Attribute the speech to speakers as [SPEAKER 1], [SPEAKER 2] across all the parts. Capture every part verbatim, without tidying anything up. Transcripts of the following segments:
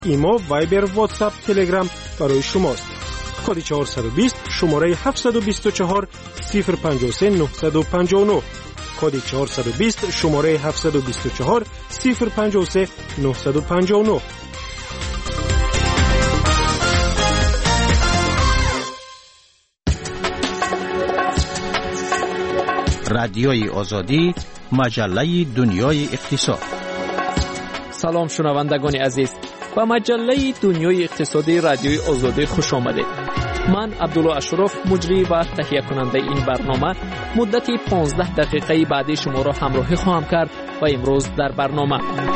[SPEAKER 1] ایما، وایبر، واتساپ، تلگرام برای شماست. کد چهارصد و بیست شماره هفتصد و بیست و چهار صفر پنجاه و سه نهصد و پنجاه و نه. کد چهارصد و بیست شماره هفتصد و بیست و چهار صفر پنجاه و سه نهصد و پنجاه و نه.
[SPEAKER 2] رادیوی آزادی، مجله دنیای اقتصاد.
[SPEAKER 3] سلام شنوندگان عزیز، با مجله دنیای اقتصادی رادیوی آزادی خوش آمدید. من عبدالله اشرف، مجری و تهیه کننده این برنامه، مدت پانزده دقیقه بعدی شما را همراهی خواهم کرد و امروز در برنامه: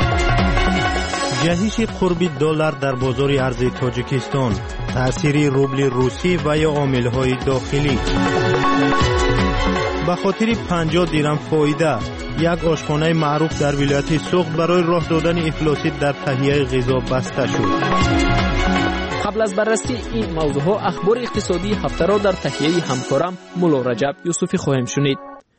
[SPEAKER 4] جهش قرب دلار در بازار ارز تاجیکستان، تأثیر روبل روسی و یا عامل‌های داخلی. به خاطر پنجاه درم فایده، یک آشخانه معروف در ولایت سوخت برای راه دادن افلاسی در تهیه غذا بسته شد.
[SPEAKER 3] قبل از بررسی این موضوعها، اخبار اقتصادی هفته را در تهیه همکارم مولا رجب یوسفی خواهیم شنید.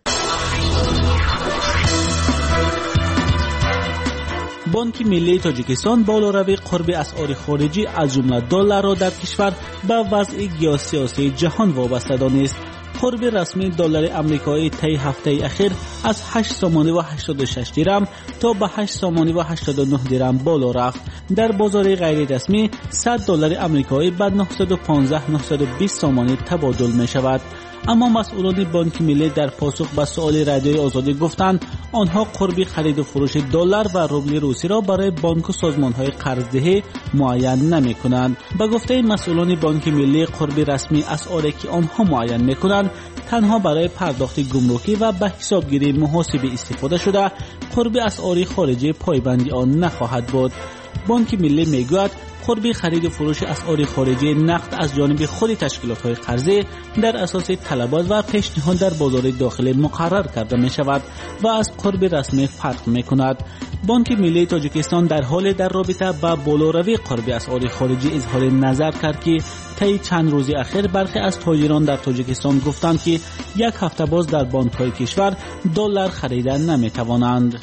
[SPEAKER 5] بانک ملی تاجیکستان بالاروی قرب اسعار خارجی از جمله دلار را در کشور به وضع گیوسیاسی جهان وابسته دانست. قرب رسمی دلار آمریکایی طی هفته اخیر از هشت سومانی و هشتاد و شش درم تا به هشت سومانی و هشتاد و نه درم بالا رفت. در بازار غیر رسمی صد دلار آمریکایی به نهصد و پانزده نهصد و بیست سومانی تبادل می شود. اما مسئولان بانک ملی در پاسخ به سؤال رادیوی آزادی گفتند آنها قرب خرید و فروش دلار و روبل روسی را برای بانک و سازمان‌های قرض‌دهی معین نمی‌کنند. به گفته مسئولان بانک ملی، قرب رسمی اسعاری که آنها معین می‌کنند تنها برای پرداخت گمرکی و به حسابگیری محاسبه استفاده شده، قرب اسعار خارجی پایبندی آن نخواهد بود. بانک ملی میگوید قرب خرید و فروش اسعار خارجی نقد از جانب خود تشکیلات‌های قرضی در اساس طلبات و پیشنهاد در بازار داخلی مقرر کرده می شود و از قرب رسمی فرق می کند. بانک ملی تاجیکستان در حال در رابطه با بالاروی قرب اسعار خارجی اظهار نظر کرد که طی چند روز اخیر برخی از تاجران در تاجیکستان گفتند که یک هفته باز در بانک‌های کشور دلار خریدن نمی توانند.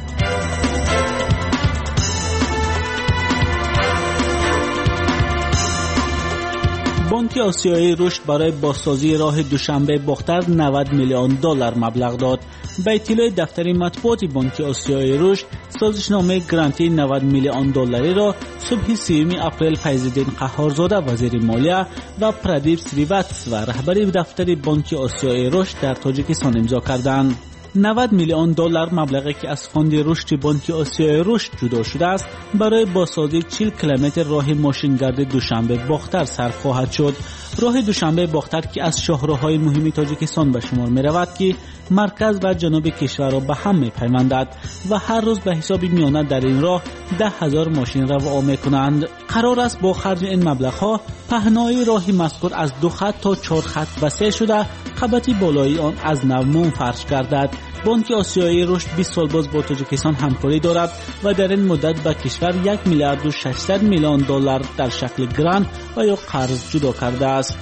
[SPEAKER 5] بانک آسیایی رشد برای بازسازی راه دوشنبه باختر نود میلیون دلار مبلغ داد. به اطلاع دفتر مطبوعات بانک آسیایی رشد، سازشنامه گرانتی نود میلیون دلاری را صبح سیوم اپریل فیض‌الدین قهارزاده وزیر مالیه و پردیپ سریواتس و رهبر دفتر بانک آسیایی رشد در تاجیکستان امضا کردند. نود میلیون دلار مبلغی که از فاند رشد بانک آسیای رشد جدا شده است برای بازسازی چهل کیلومتر راه ماشینگرد دوشنبه باختر صرف خواهد شد. راه دوشنبه باختر که از شاهراه‌های مهم تاجیکستان به شمار می‌رود که مرکز و جنوب کشور را به هم می‌پیوندد و هر روز به حساب میانه در این راه ده هزار ماشین راه می‌کنند. قرار است با خرج این مبلغ‌ها پهنای راه مذکور از دو خط تا چهار خط وسیع شده، خط بالایی آن از نو منفرش گردد. بانک آسیایی رشد بیست سال باز با تاجیکستان همکاری دارد و در این مدت به کشور یک میلیارد و ششصد میلیون دلار در شکل گرانت و یا قرض جدا کرده است.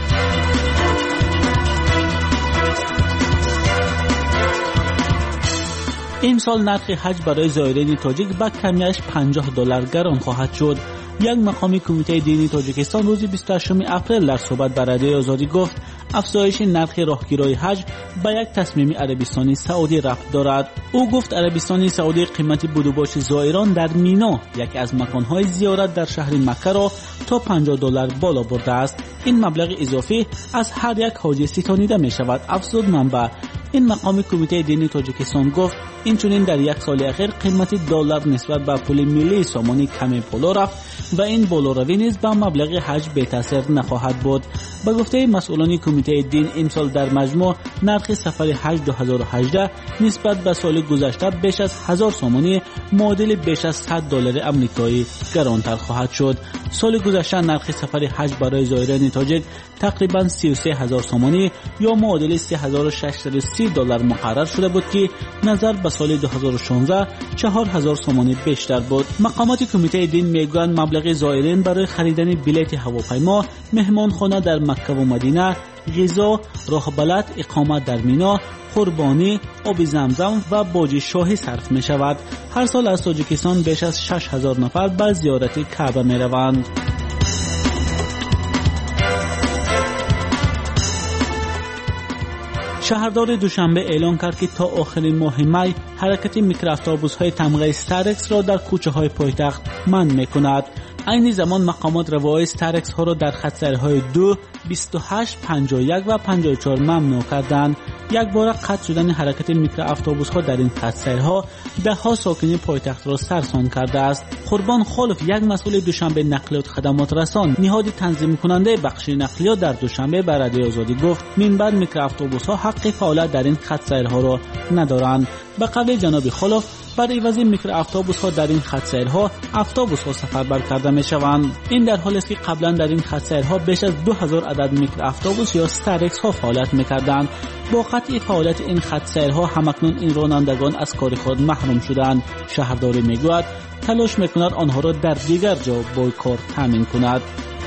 [SPEAKER 5] این سال نرخ حج برای زائرین تاجیک به کمیش پنجاه دلار گران خواهد شد. یک مقامی کمیته دینی تاجیکستان روز بیست و هشتم اپریل در صحبت با رادیوی آزادی گفت افزایش نرخ راهگیرای حج به یک تصمیم عربستان سعودی ربط دارد. او گفت عربستان سعودی قیمت بدوباش زائران در مینا، یکی از مکانهای زیارت در شهر مکه را تا پنجاه دلار بالا برده است. این مبلغ اضافی از هر یک حاجی ستانیده می شود. افزود منبع این مقام کمیته دینی تاجیکستان گفت این چنین در یک سال اخیر قیمت دلار نسبت به پول ملی سامانی کمی بالا رفت و این بالاروی نیز به مبلغ حج به تاثیر نخواهد بود. به گفته مسئولان کمیته دین امسال در مجموع نرخ سفر حج دو هزار و هجده نسبت به سال گذشته بیش از هزار سامانی معادل بیش از صد دلار آمریکایی گرانتر خواهد شد. سال گذشته نرخ سفر حج برای زائران تاجیک تقریبا سی و سه هزار سامانی یا معادل سه هزار و ششصد و سی سی دلار مقرر شده بود که نظر به سال دو هزار و شانزده چهار هزار سوم بیشتر بود. مقامات کمیته دین میگویند مبلغ زائرین برای خریدن بلیط هواپیما، مهمانخانه در مکه و مدینه، غذا، راه بلد، اقامت در مینا، قربانی، آب زمزم و باج شاهی صرف می شود. هر سال از تاجیکستان بیش از شش هزار نفر به زیارت کعبه می روند. شهردار دوشنبه اعلان کرد که تا آخر ماه می حرکت میکرواتوبوس های تمغه استرکس را در کوچه های پایتخت منع می کند. این زمان مقامات روای استرکس ها را در خط سیرهای دو، بیست و هشت، پنجاه و یک و پنجاه و چهار ممنوع کردند. یک بار قطع شدن حرکت میکرواتوبوس ها در این خط سیرها ده ها ساکن پایتخت را سرسان کرده است. قربان خالف، یک مسئول دوشنبه نقلیات خدمات رسان، نهاد تنظیم کننده بخش نقلیات در دوشنبه به رادیو آزادی گفت من بعد میکرواتوبوس ها حق فعالیت در این خط سیرها را ندارند. به قول جناب خالف، برای وضع میکرواتوبوس ها در این خط سیرها اتوبوس ها سفربر کرده می شوند. این در حالی است که قبلا در این خط سیرها بیش از دو هزار عدد میکرواتوبوس یا استرکس ها فعالیت میکردند. با قطع فعالیت این خط سیرها همکنون این رانندگان از کار خود محروم شدند. شهرداری میگوید تلاش میکند آنها را در دیگر جا بایکوت تامین کند.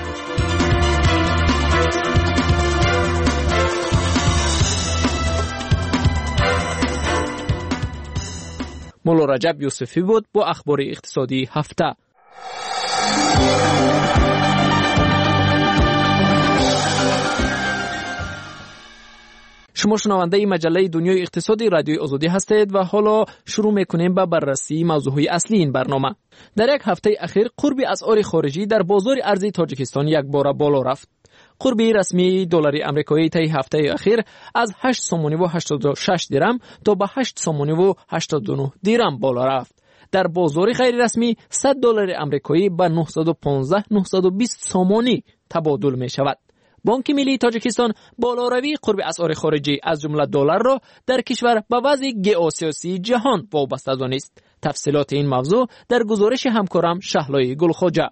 [SPEAKER 3] مولا رجب یوسفی بود با اخبار اقتصادی هفته. شما شنونده مجله دنیای اقتصادی رادیوی آزادی هستید و حالا شروع میکنیم به بررسی موضوعهای اصلی این برنامه. در یک هفته اخیر قرب اسعار خارجی در بازار ارزی تاجیکستان یک بار بالا رفت. قرب رسمی دلار آمریکایی طی هفته اخیر از هشت سوم و هشتاد و شش درم تا به هشت سوم و هشتاد و نه درم بالا رفت. در بازار غیر رسمی صد دلار آمریکایی به نهصد و پانزده تا نهصد و بیست سومانی تبادل می شود. بانک ملی تاجیکستان بالاروی قرب اسعار خارجی از جمله دلار را در کشور به وضع ژئوسیاسی جهان وابسته دانست. تفصیلات این موضوع در گزارش همکارم شهلای گلخواجه.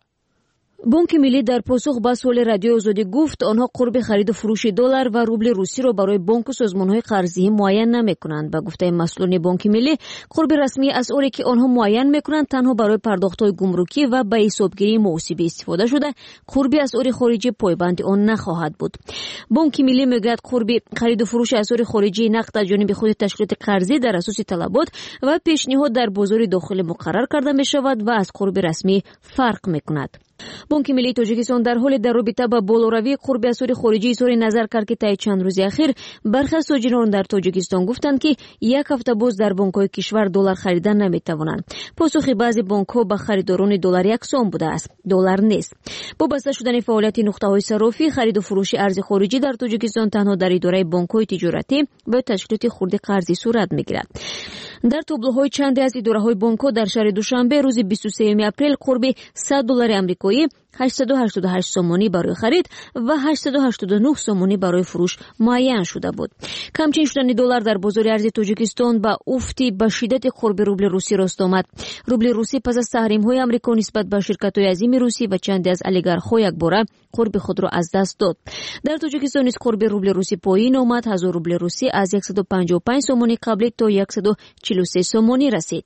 [SPEAKER 6] بانک ملی در پاسخ به سوال رادیو آزادی گفت آنها قرب خرید و فروش دلار و روبل روسی را برای بانک و سازمان‌های قرضه‌ای معین نمی‌کنند. به گفته مسئولان بانک ملی، قرب رسمی اسعاری که آنها معین می‌کنند تنها برای پرداخت‌های گمرکی و به حسابگیری محاسبی استفاده شده، قرب اسعار خارجی پایبند آن نخواهد بود. بانک ملی میگوید قرب خرید و فروش اسعار خارجی نقد از جانب خود تشکیلات قرضی در اساس طلبات و پیشنهاد در بازار داخلی مقرر کرده می‌شود و از قرب رسمی فرق می‌کند. بانک ملی تاجیکستان در حال در رابطه با بالاروی قرب اسعار خارجی اظهار نظر کرد که طی چند روز اخیر برخی از تاجران در تاجیکستان گفتند که یک هفته باز در بانک‌های کشور دلار خریدن نمی‌توانند. پاسخ بعضی بانک‌ها به خریداران دلار یکسان بوده است. دلار نیست. با بسته شدن فعالیت نقطه‌های صرافی، خرید و فروش ارز خارجی در تاجیکستان تنها در اداره بانک‌های تجارتی و تشکیلات خرد قرضی صورت می‌گیرد. در تابلوهای چند از اداره‌های بانک‌ها در شهر دوشنبه روز بیست و سوم اپریل قرب صد دلار آمریکایی، هشتصد و هشتاد و هشت سومانی برای خرید و هشتصد و هشتاد و نه سومانی برای فروش معین شده بود. کمچین شدن دلار در بازار ارزی تاجیکستان با افتی به شدت قرب روبل روسی راست آمد. روبل روسی پس از تحریم‌های آمریکا نسبت به شرکت‌های عظیم روسی و چند از اولیگارخ‌ها یک باره قرب خود را از دست داد. در تاجیکستان نیز قرب روبل روسی پایین آمد. هزار روبل روسی از صد و پنجاه و پنج سومانی قبلی تا صد و چهل و سه سومانی رسید.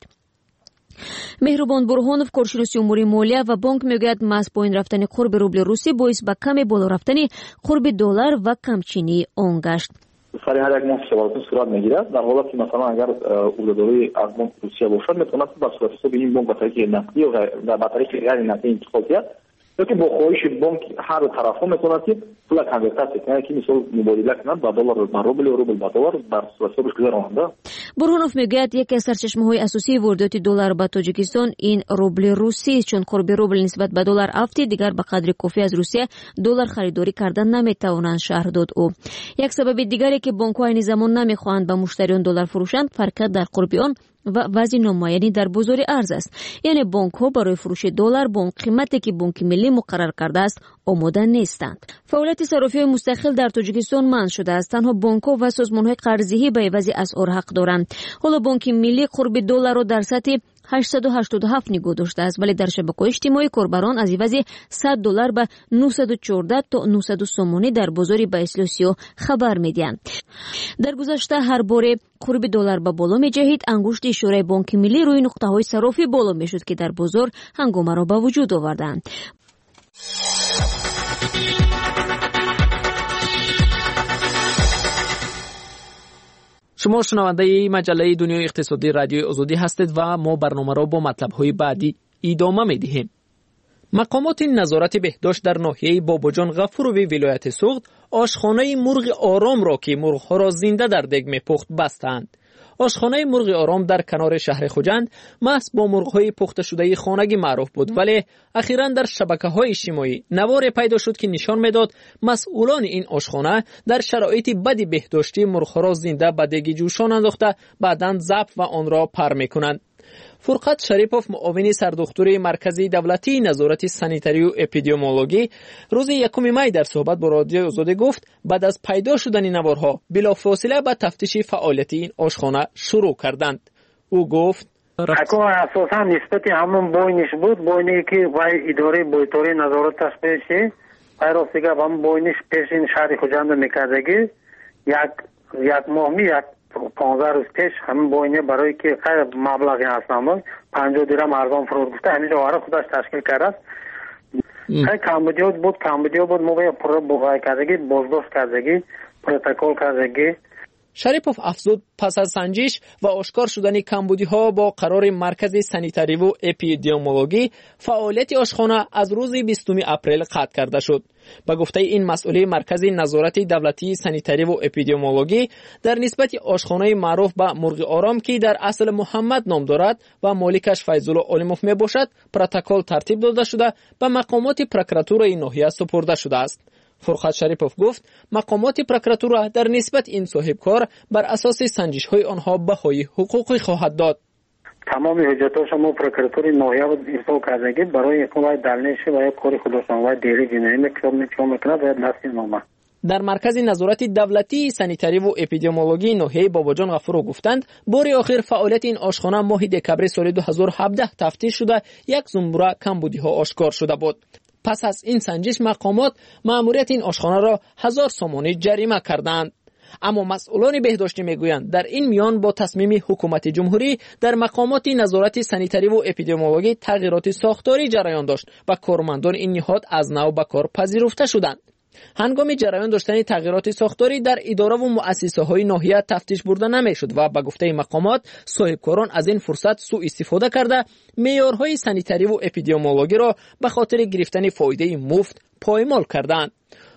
[SPEAKER 6] مهربان برهانوف، کارشناس امور مالیه و بانک میگوید محض پایین رفتن قرب روبل روسی باعث به کم بالا رفتن قرب دلار و کمچینی آن گشت.
[SPEAKER 7] سر هر یک ماه شبالتون صورت میگیرد. در حالی که مثلا اگر عهده‌داری از بانک روسیه باشد میتواند با صورت حساب این بانک به طریق نقدی و به طریق غیر نقدی انتقال کرد، یا که با خواهش بانک هر طرفا میتواند که پول کنورتاسی کنه که مثلا مبادله کنند با دلار به روبل و روبل به دلار بر صورت حسابش گذراننده. برهانوف
[SPEAKER 6] میگوید یکی از سرچشمه‌های اساسی واردات دلار به تاجیکستان این روبل روسی، چون قرب روبل نسبت به دلار افتی دیگر به قدر کافی از روسیه دلار خریداری کردن نمیتوانند شرح داد او. یک سبب دیگری که بانک‌ها این زمان نمیخواهند به مشتریان دلار فروشند فرق در قرب آن و وضع نامعینی در بازار ارز است. یعنی بانک‌ها برای فروش دلار با قیمتی که بانک ملی مقرر کرده است آماده نیستند. فعالیت صرافی مستقل در تاجیکستان منع شده است. تنها بانک‌ها و سازمان‌های قرضه‌ای به عوض اسعار حق دارند. حالا بانک ملی قرب دلار را در سطح هشتصد و هشتاد و هفت نگاه داشته است، ولی در شبکه‌های اجتماعی کاربران از عوض صد دلار به نهصد و چهارده تا نهصد سومونی در بازار بایسلوسیو خبر میدهند. در گذشته هر باره قرب دلار به بالا می‌جهید، انگشت اشاره بانک ملی روی نقطه‌های صرافی بالا می‌شد که در بازار هنگامه را به وجود آوردند.
[SPEAKER 3] شما شنونده مجله دنیای اقتصادی رادیوی آزادی هستید و ما برنامه را با مطلب‌های بعدی ادامه می‌دهیم. مقامات نظارت بهداشت در ناحیه باباجان غفوروی ولایت سوغد آشخانه مرغ آرام را که مرغ‌ها را زنده در دگ می‌پخت بستند. آشخانه مرغ آرام در کنار شهر خوجند محض با مرغ‌های پخته شده خانگی معروف بود، ولی اخیراً در شبکه‌های اجتماعی نوار پیدا شد که نشان می‌داد مسئولان این آشخانه در شرایط بد بهداشتی مرغ‌ها را زنده به دگ جوشان انداخته بعداً ضبط و آن را پر می‌کنند. فرقت شریپوف، معاون سردختور مرکزی دولتی نظارت سانیتری و اپیدمیولوژی، روز یکم می در صحبت با رادیو آزادی گفت بعد از پیدا شدن نوارها بلافاصله به تفتیش فعالیت این آشخانه شروع کردند. او گفت
[SPEAKER 8] اکو اساسا نسبت همون بوینش بود، بوینی که وای اداره بویتوری نظارتش پیشه پیراسیگه هم بوینش پیشین شهر خوجند میکردگی یک یک ماه می یک پانزده روز پیش همین بوینه برای که خیلی مبلغی هستم پنجاه درم ارزان فروش گفته همیشه آره خودش تشکیل کرده است. خیلی کمبودیات بود کمبودیات بود موقع پر بغای کردگی بازداشت کردگی پروتکل کردگی.
[SPEAKER 3] شریپوف افزود پس از سنجش و آشکار شدن کمبودی ها با قرار مرکز سانیتری و اپیدمیولوژی فعالیت آشخانه از روز بیستم اپریل قطع کرده شد. با گفته این مسئول مرکز نظارت دولتی سانیتری و اپیدمیولوژی در نسبت آشخانه معروف به مرغ آرام که در اصل محمد نام دارد و مالکش فیض‌الله عالموف می باشد پروتکل ترتیب داده شده به مقامات پروکراتورای ناحیه سپرده شده است. فرقت شریپوف گفت مقامات پروکراتورا در نسبت این صاحب کار بر اساس سنجش های آنها بهای حقوقی خواهد داد.
[SPEAKER 8] تمام حجتاش ما پروکراتوری ناحیه بود ارسال کردگی برای اقامت دلنش و کاری خودشان و دیری جنایی میکنه میکنه میکنه باید دستی نامه.
[SPEAKER 3] در مرکز نظارت دولتی سانیتری و اپیدمیولوژی ناحیه باباجان غفورو گفتند بار آخر فعالیت این آشخانه ماه دکبر سال دو هزار و هفده تفتیش شده یک زنبوره کمبودی ها آشکار شده بود. پس از این سنجش مقامات مأموریت این آشخانه را هزار سومانی جریمه کردند. اما مسئولان بهداشتی میگویند در این میان با تصمیم حکومت جمهوری در مقامات نظارت سانیتری و اپیدمیولوژی تغییرات ساختاری جریان داشت و کارمندان این نهاد از نو به کار پذیرفته شدند. هنگام جریان داشتن تغییرات ساختاری در اداره و مؤسسه های ناحیه تفتیش برده نمیشد و به گفته مقامات صاحبکاران از این فرصت سوء استفاده کرده معیارهای سانیتری و اپیدمیولوژی را به خاطر گرفتن فایده مفت پایمال کردند.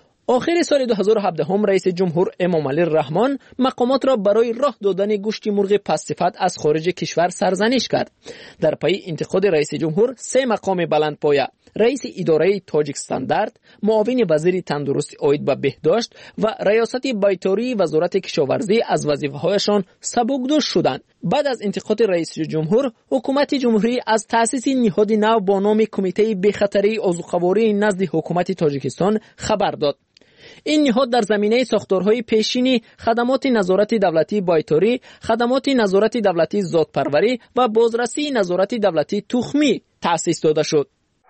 [SPEAKER 3] آخر سال دو هزار و هفده هم رئیس جمهور امامعلی رحمان مقامات را برای راه دادن گوشت مرغ پس‌صفت از خارج کشور سرزنش کرد. در پی انتقاد رئیس جمهور سه مقام بلندپایه، رئیس اداره تاجیک استاندارد، معاون وزیر تندرستی عاید به بهداشت و ریاست بیطاری وزارت کشاورزی از وظیفه‌هایشان سبکدوش شدند. بعد از انتقاد رئیس جمهور، حکومت جمهوری از تأسیس نهاد نو با نام کمیته بی‌خطری عضوخواری نزد حکومت تاجیکستان خبر داد. این نهاد در زمینه ساختارهای پیشینی، خدمات نظارت دولتی بیطاری، خدمات نظارت دولتی ذات‌پروری و بازرسی نظارت دولتی تخمی تأسیس داده شد.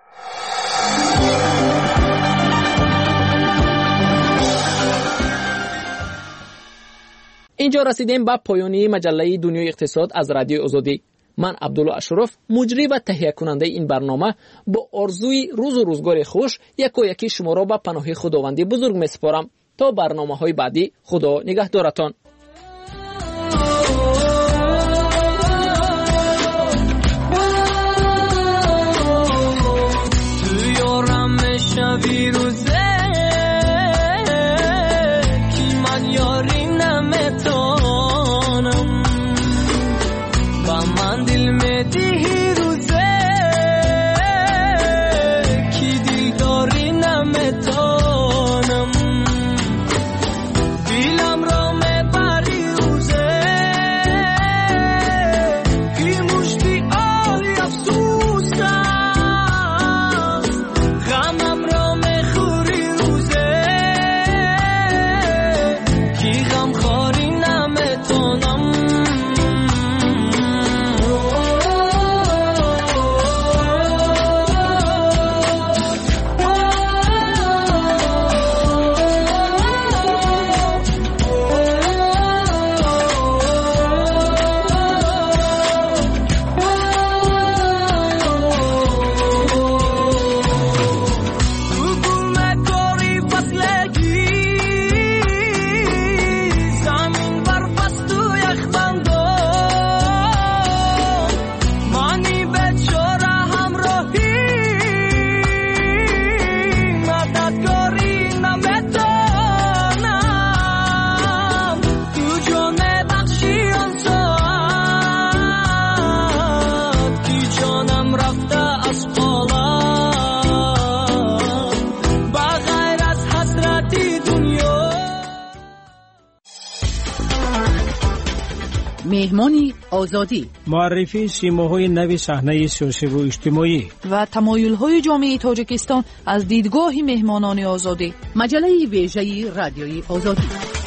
[SPEAKER 3] اینجا رسیدیم به پایانی مجله دنیای اقتصاد از رادیو آزادی. من عبدالله اشرف، مجری و تهیه کننده این برنامه، با آرزوی روز و روزگار خوش یکو یکی شما را به پناه خداوندی بزرگ میسپارم. تا برنامه‌های بعدی، خدا نگهدارتان.
[SPEAKER 9] غمم را میخوری مهمانی آزادی،
[SPEAKER 1] معرفی سیماهای نوی صحنه سیاسی و اجتماعی
[SPEAKER 9] و تمایل‌های جامعه تاجیکستان از دیدگاه مهمانان آزادی. مجله ویژه رادیوی آزادی.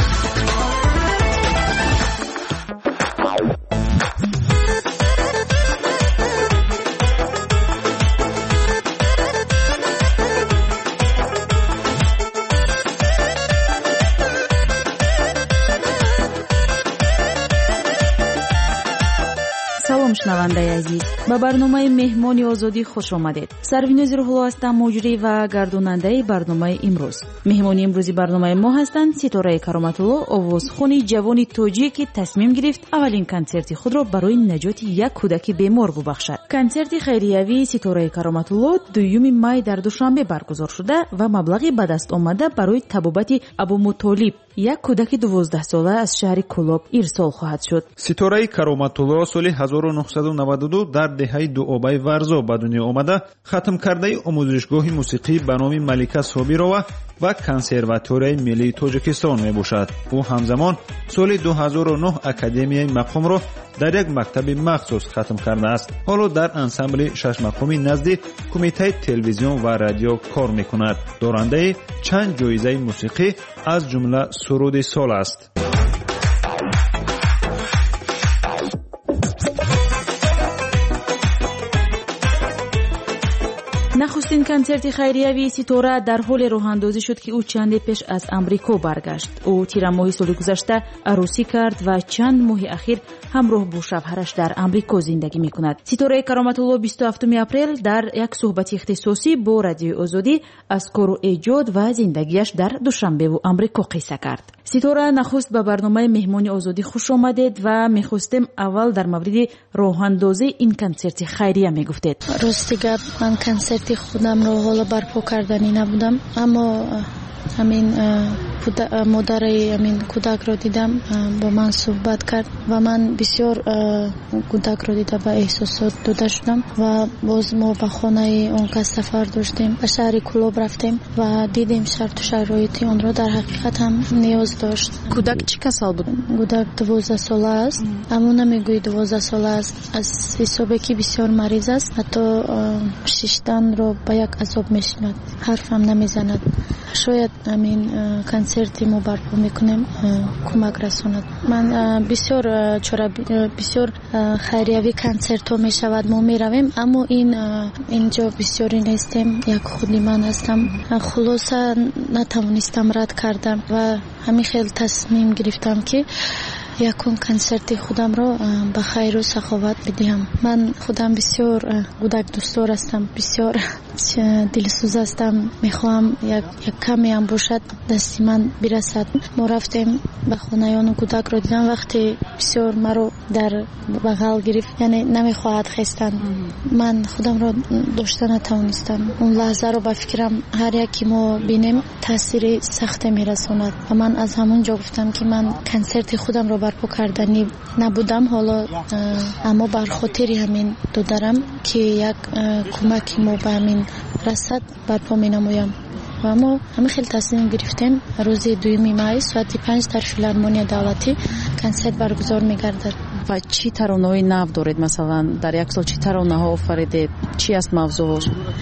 [SPEAKER 6] шунавандаи азиз, ба барномаи меҳмони озодӣ хуш омадед. Сарвинози Рӯҳулло ҳастам, муҷрӣ ва гардонандаи барномаи имрӯз. меҳмони имрӯзи барномаи мо ҳастанд Ситораи Кароматулло, овозхони ҷавони тоҷие ки тасмим гирифт аввалин консерти худро барои наҷоти як кӯдаки бемор бубахшад. консерти хайриявии Ситораи Кароматулло дуюми май дар Душанбе баргузор шуда ва маблағи ба даст омада барои табобати Абумутолиб, як кӯдаки дувоздаҳсола аз шаҳри Кӯлоб ирсол хоҳад шуд.
[SPEAKER 10] Ситораи Кароматулло соли ҳазору нуҳсаду наваду ду дар деҳаи дуобаи Варзо ба дунё омада хатмкардаи омӯзишгоҳи мусиқӣ ба номи Малика Собирова ва консерваторияи миллии Тоҷикистон мебошад. ӯ ҳамзамон соли ду ҳазору нӯҳ академияи мақомро дар як мактаби махсус хатм кардааст. ҳоло дар ансамбли шашмақоми назди кумитаи телевизион ва радио кор мекунад. дорандаи чанд ҷоизаи мусиқӣ аз ҷумла суруди сол аст.
[SPEAKER 6] нахустин консерти хайриявии Ситора дар ҳоле роҳандозӣ шуд ки ӯ чанде пеш аз Амрико баргашт. ӯ тирамоҳи соли гузашта арӯсӣ кард ва чанд моҳи ахир ҳамроҳ бо шавҳараш дар Амрико зиндагӣ мекунад. Ситораи Кароматулло бисту ҳафтуми апрел дар як суҳбати ихтисосӣ бо Радиои Озодӣ аз кору эҷод ва зиндагиаш дар Душанбеву Амрико қисса кард. Ситора, нахуст ба барномаи меҳмони озодӣ хуш омадед ва мехостем аввал дар мавриди роҳандозии ин консерти хайрия мегуфтед.
[SPEAKER 11] рости гап, ман консерти худамро ҳоло барпо кардани набудам, аммо ҳамин модари ҳамин кӯдакро дидам, бо ман суҳбат кард ва ман бисёр кӯдакро дида ба эҳсосот дода шудам ва боз мо ба хонаи он кас сафар доштем, ба шаҳри Кӯлоб рафтем ва дидем шарту шароити онро дар ҳақиқат ҳам ниёз дошт.
[SPEAKER 9] кӯдак чӣ касал буд?
[SPEAKER 11] кӯдак дувоздаҳ сола аст, аммо намегӯи дувоздаҳ сола аст, аз ҳисобе ки бисёр мариз аст, ҳатто шишданро ба як азоб мешинад, ҳарфам намезанад. шояд ҳамин консерти мо барпо мекунем кӯмак расонад. ман бисёр чора бисёр хайриявӣ консертҳо мешавад, мо меравем, аммо ин инҷо бисёрӣ нестем, як худи ман ҳастам. хулоса натавонистам рад кардам ва ҳамин хел тасмим гирифтам ки якун консерти худамро ба хайру саховат бидиҳам. ман худам бисёр кӯдак дӯстдор ҳастам, бисёр дилсӯз ҳастам, мехоҳам як каме ҳам бошад дасти ман бирасад. мо рафтем ба хонаи он кӯдакро дидам, вақте бисёр маро дар бағал гирифт, яъне намехоҳад хестан. ман худамро дошта натавонистам. он лаҳзаро ба фикрам ҳар яки мо бинем таъсири сахте мерасонад ва ман аз ҳамон ҷо гуфтам ки ман консерти худамро барпо кардани набудам, ҳоло аммо бар хотири ҳамин додарам ки як кӯмаки мо ба ҳамин расад барпо менамоям. ва мо ҳамин хел тасмим гирифтем рӯзи дуюми май соати панҷ дар филармония давлатӣ консерт баргузор мегардад.
[SPEAKER 9] ва чӣ таронаҳои нав доред? Масалан дар як сол чӣ таронаҳо офаридед? Чӣ аст мавзӯъ?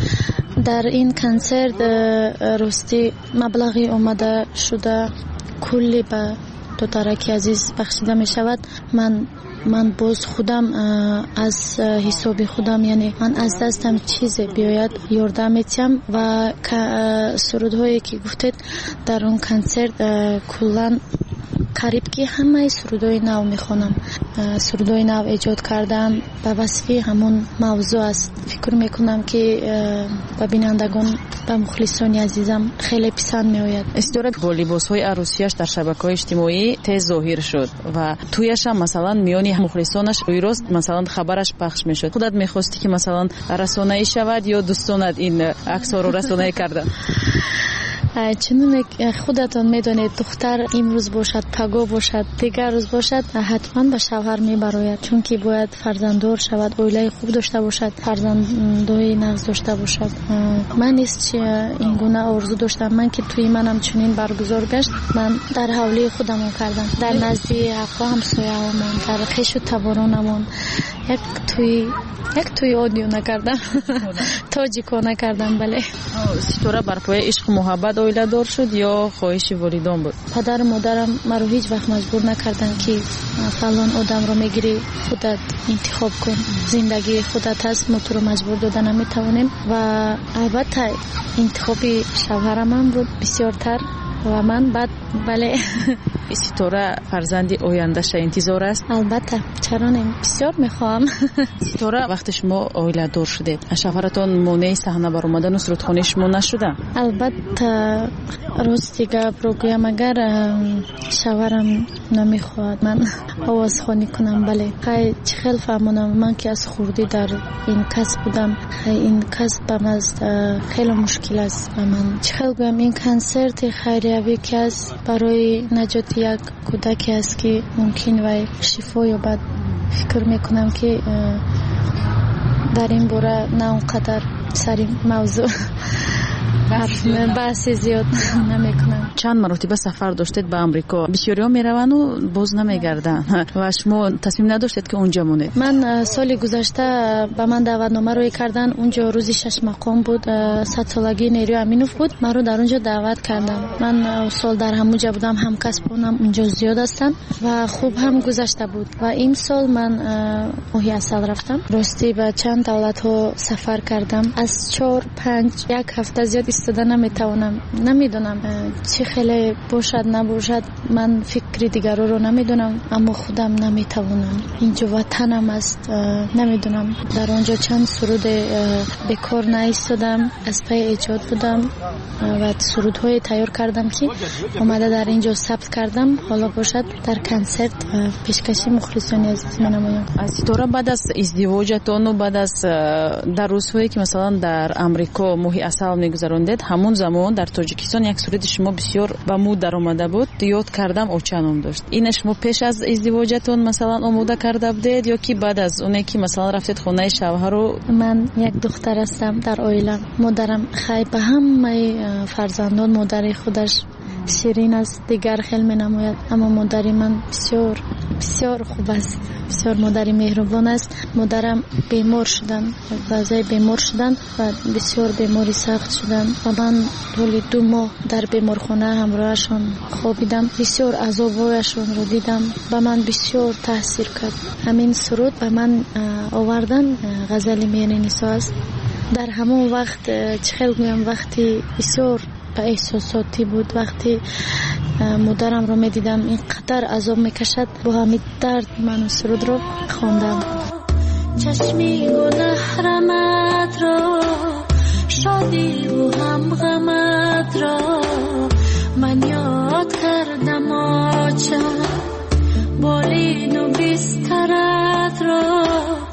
[SPEAKER 11] дар ин консерт рости маблағи омада шуда кулли ба додараки азиз бахшида мешавад. ман ман боз худам аз ҳисоби худам, яъне ман аз дастам чизе биёяд ёрдам метиҳам ва сурудҳое ки гуфтед дар он консерт куллан қариб ки ҳамаи сурудҳои нав мехонам. сурудҳои нав эҷод кардам, ба васфи ҳамон мавзӯъ аст. фикр мекунам ки ба бинандагон, ба мухлисони азизам хеле писанд меояд.
[SPEAKER 9] Истора бо либосҳои арӯсияш дар шабакаҳои иҷтимоӣ тез зоҳир шуд ва туяш ҳам масалан миёни мухлисонаш рӯйрост масалан хабараш пахш мешуд. худат мехости ки масалан расонаӣ шавад ё дӯстонат ин аксҳоро расонаӣ карда?
[SPEAKER 11] چون خودتون میدونید دختر امروز باشد پگاه باشد دیگر روز باشد حتما به شوهر میبراید، چون که باید فرزنددار شود، اویله خوب داشته باشد، فرزندای نغز داشته باشد. من نیست چه این گونه آرزو داشتم. من که توی منم چنین برگزار گشت، من در حوله خودم کردم، در نزد حقا همسایه‌هامون، در خویش و تبارانمون یک توی یک توی آدیو نکردم تاجیکو نکردم. بله.
[SPEAKER 9] ستاره بر پایه عشق و محبت اویله دار شد یا خواهش والدان بود؟
[SPEAKER 11] پدر و مادرم مرا هیچ وقت مجبور نکردن که فلان آدم رو میگیری خودت انتخاب کن، زندگی خودت هست، ما تو رو مجبور دادن نمیتوانیم. و البته انتخابی شوهرم هم بود بسیارتر و من بعد بله.
[SPEAKER 9] ستاره فرزندی آینده‌اش انتظار است؟
[SPEAKER 11] البته، چرا نه، بسیار میخوام.
[SPEAKER 9] ستاره وقتی شما اویله دار شدید شوهرتون مانع صحنه بر اومدن و سرودخوانی شما نشده؟
[SPEAKER 11] البته راستی گپ رو گویم، اگر شوهرم نمیخواد من آوازخوانی کنم، بله خیلی خیلی فهمونم. من که از خوردی در این کسب بودم، این کسب بم خیلی مشکل است به من. خیلی گویم این کنسرت خیریوی که است برای نجات یک کودکی است که ممکن و شفا یابد. فکر میکنم که در این باره نه اونقدر سر موضوع بحث زیاد نمیکنم.
[SPEAKER 9] چند مرتبه سفر داشتید به امریکا، بسیاری ها میروند و باز نمیگردن و شما تصمیم نداشتید که اونجا مونید؟
[SPEAKER 11] من سال گذشته به من دعوتنامه روی کردن، اونجا روزی شش مقام بود، صد سالگی نیروی امینوف بود، من رو در اونجا دعوت کردم. من سال در همونجا بودم، هم کسبونم اونجا زیاد هستن و خوب هم گذشته بود. و این سال من ماهی عسل رفتم، راستی به چند دولت ها سفر کردم، از چهار پنج یک هفته زیاد استاده نمیتونم. نمیدونم چه خیلی باشد نباشد، من فکری دیگر رو نمیدونم، اما خودم نمیتونم. اینجا وطنم است، نمیدونم در اونجا چند سرود بکار نایستادم، از پای ایجاد بودم و سرودهای تیار کردم که اومده در اینجا ثبت کردم. حالا باشد در کنسرت پیشکشی مخلصانی عزیز منمایم.
[SPEAKER 9] از ستاره بعد از ازدواجتون و بعد از در روزهایی که مثلا در امریکا ماهی عسل میگذروندید، همون زمان در تاجیکستان یک سرود شما بسیار به مود در اومده بود، یاد کردم اوچانم داشت. این شما پیش از ازدواجتون مثلا آماده کرده بودید یا کی بعد از اونی که مثلا رفتید خونه شوهر رو؟
[SPEAKER 11] من یک دختر هستم در عائلم. مادرم خیلی به همه فرزندان مادر خودش شیرین است، دیگر خیلی می نماید، اما مادری من بسیار بسیار خوب است، بسیار مادری مهربان است. مادرم بیمار شدن، وضعی بیمار شدن و بسیار بیماری سخت شدن و من طول دو ماه در بیمارخانه همراهشان خوابیدم، بسیار عذابایشان رو دیدم، به من بسیار تاثیر کرد. همین سرود به من آوردن غزل میان نسا است. در همون وقت چه خیلی گویم، وقتی بسیار به احساساتی بود، وقتی مادرم رو میدیدم اینقدر عذاب میکشد، با همین درد من سرود رو خواندم.
[SPEAKER 12] چشمی گناه رمت را، شادی و هم غمت را، من یاد کردم آچه بالین و بسترت را،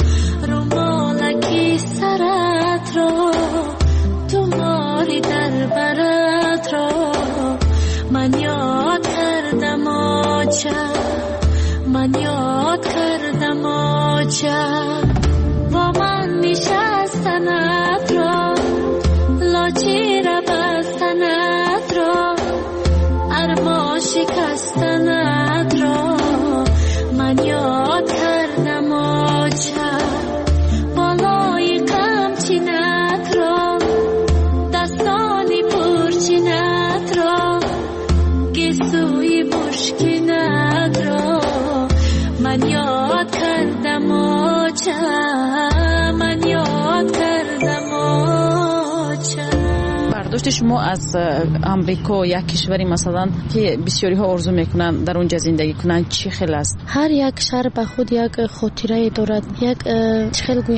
[SPEAKER 12] رومالکی سرت را، تو ماری در برت را، من یاد کردم آچه، من یاد کردم آچه، با من نشستنت را، لاچی را بستنت را، ارما شکستنت را، من یاد کردم آچه، بالای قمچینت را، دستانی پرچینت را، گسوی مشکینت را، من یاد کردم آچه، من یاد کردم آچه.
[SPEAKER 9] برداشت شما از امریکا، یک کشوری مثلا که بسیاری ها آرزو میکنن در اونجا زندگی کنن، چی خیلی است؟
[SPEAKER 11] هر یک شهر به خود یک خاطره دارد، یک چه خیلی گویم،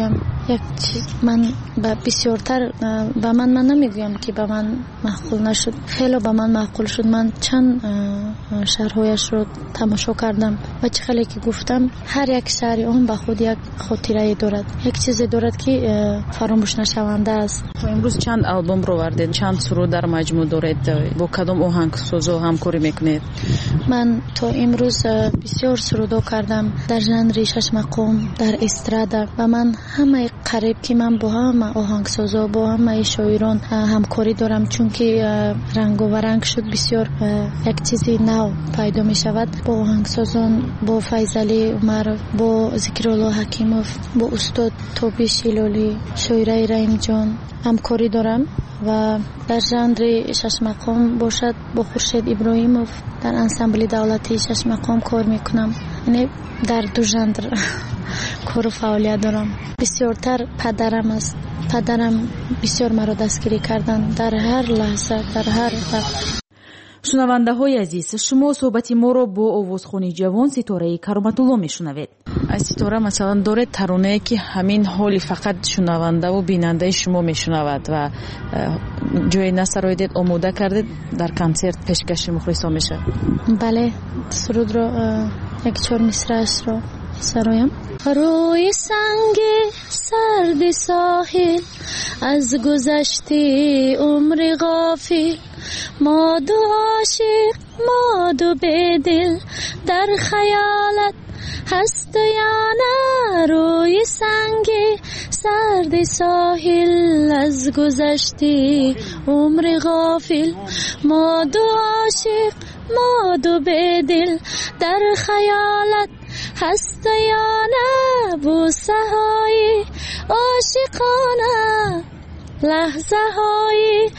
[SPEAKER 11] یک چیز من با بسیارتر با من من نمیگویم که با من معقول نشد، خیلی با من معقول شد. من چند شهرهایش رو تماشا کردم و چه خیلی که گفتم هر یک شهر اون با خود یک خاطره دارد، یک چیز دارد که فراموش نشونده است.
[SPEAKER 9] امروز چند آلبوم رو وردید، چند سرود در مجموع دارید، با کدام آهنگسازا همکاری میکنید؟
[SPEAKER 11] من تا امروز بسیار سرودو کردم در ژانر شش مقام، در استرادا و من همه قریب که من با همه آهنگسازا با همه شاعران همکاری دارم، چون که رنگ و رنگ شد بسیار یک چیزی نو پیدا می شود. با آهنگسازان، با فیضعلی عمر، با ذکرالله حکیموف، با استاد توبی شیلولی، شاعره رحیم جان همکاری دارم و در ژانر شش مقام باشد با خورشید ابراهیموف در انسامبل دولتی شش مقام کار میکنم. یعنی در دو ژانر کار و فعالیت دارم. بسیارتر پدرم است. پدرم بسیار مرا دستگیری کردن در هر لحظه، در هر وقت.
[SPEAKER 13] شنونده های عزیز، شما صحبت ما رو با آوازخوانی جوان ستاره کرامت‌الله میشنوید.
[SPEAKER 9] از ستاره مثلا داره ترانه که همین حالی فقط شنونده و بیننده شما میشنود و جای نسرایدید آماده کردید در کنسرت پیشکش مخلصا میشه؟
[SPEAKER 11] بله، سرود رو یک چهار مصرعش رو سرایم. روی سنگ سرد ساحل از گذشته عمر غافل، ما دو عاشق ما دو بدل در خیالت هست یا نه. روی سنگ سرد ساحل از گذشته عمر غافل، ما دو عاشق ما دو بدل در خیالت هست یا نه. بوسه های عاشقانه، لحظه های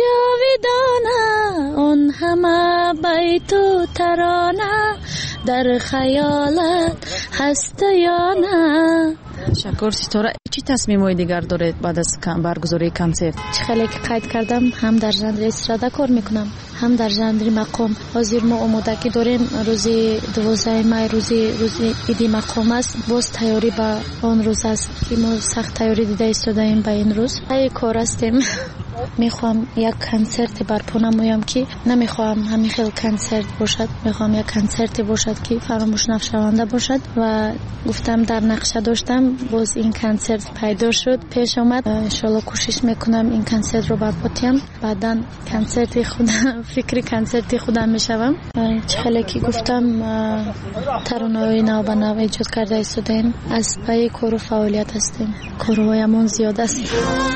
[SPEAKER 11] جاودانه، اون همه بیت و ترانه در خیالت هست یا نه.
[SPEAKER 9] شکر ستاره. چی تصمیم‌های دیگر دارید بعد از برگزاری کنسرت؟
[SPEAKER 11] خیلی که قید کردم هم در ژانر استرادا کار میکنم، هم در ژانر مقام. حاضر ما آمادگی داریم روزی دوازده می روزی روزی ایدی مقام است. باز تیاری با آن روز است که ما سخت تیاری دیده ایستادیم به این روز. ای کار هستیم. میخوام یک کنسرت برپا نمایم که نمیخوام همین خیلی کنسرت باشد، میخوام یک کنسرت باشد که فراموش نشونده باشد و گفتم در نقشه داشتم، باز این کنسرت پیدا شد، پیش آمد. ان شاء الله کوشش میکنم این کنسرت رو برپا کنم. بعداً کنسرت خودم فکر کنسرت خودم میشوم. خیلی که گفتم ترانه‌های نو به نو ایجاد کرده ایستادیم، از پای کار و فعالیت هستیم، کارهایمون زیاد است.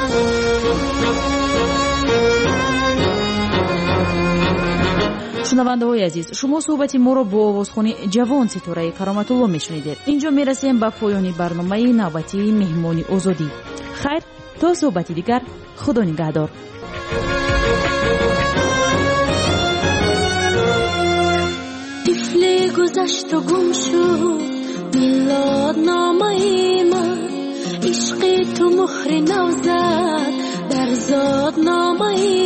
[SPEAKER 13] شنونده های عزیز، شما صحبت ما رو با آوازخوانی جوان ستاره کرامت‌الله میشنیدید. اینجا میرسیم به پایان برنامه نوبتی مهمانی آزادی. خیر تا صحبتی دیگر، خدا نگهدار.
[SPEAKER 12] طفل گذشت و گم شد میلاد نامه من، عشق تو مهر نو زد در زاد نامه